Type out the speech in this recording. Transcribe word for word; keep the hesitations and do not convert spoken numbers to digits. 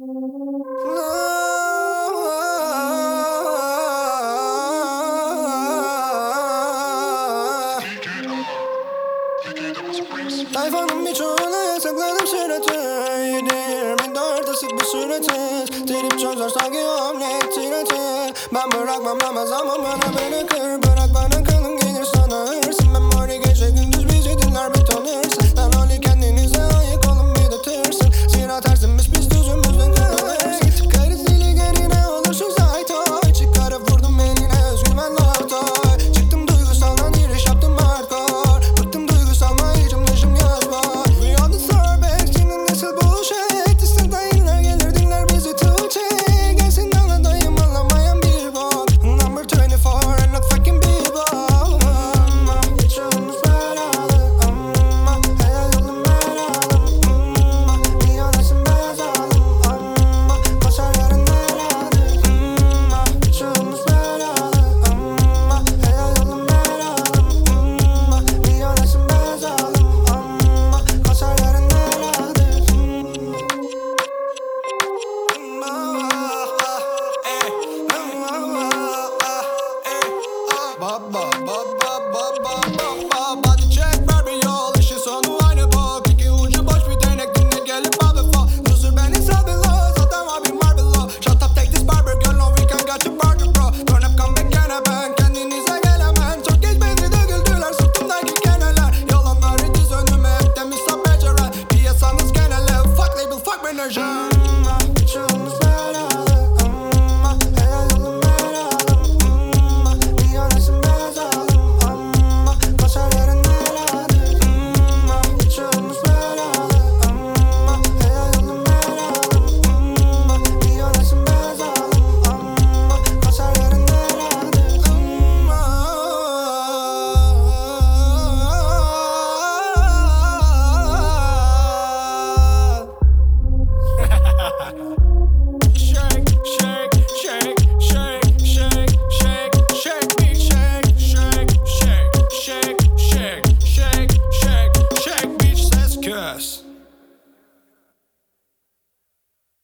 Tayfanın birçoğuna yasakladım sureti. Yedi yirmi dört ısık bir suretiz. Trip çözer sanki omlet tireti. Ben bırakmam ama zaman bana bırakır. Bırak bana kalın gelir sana hırsın. Memori gece gündüz bizi dinler bir tanırsın. Lan oli kendinize ayık olun bir de tırsın. Zira tersimiz biz düzümüzden kırılırsın. Karız dili gerine olursun zaytoy. Çıkarıp vurdum eline özgüven laftoy. Çıktım duygusaldan giriş yaptım hardcore. Bıktım duygusalma içim dışım yaz var. We on the sorbet senin nasıl bullshit. İsterden iller gelir dinler bizi Tuğçe. Gelsin aladayım anlamayan bir bok. Number twenty-four and not fucking people. Amma birçoğumuz beraber. Amma hayal yolum beraber. Amma milyonasın beyaz alım. Amma basar yarın herhalde. Amma birçoğumuz beraber. Amma hayal yolum beraber. Amma milyonasın beyaz alım. Amma basar yarın herhalde. Baba baba baba baba body check Barbie yol işin sonu aynı bok. İki ucu boş bir değnek dinle gelip abi fall. Loser ben insan below zaten abi Marvelo. Shut up take this barber girl no we can got you barter bro. Turn up come back gene ben kendinize gelemem. Çok geç beni döküldüler sırtımdaki keneler. Yalanları diz önüme hep temiz beceren. Piyasanız genele fuck label fuck menajer.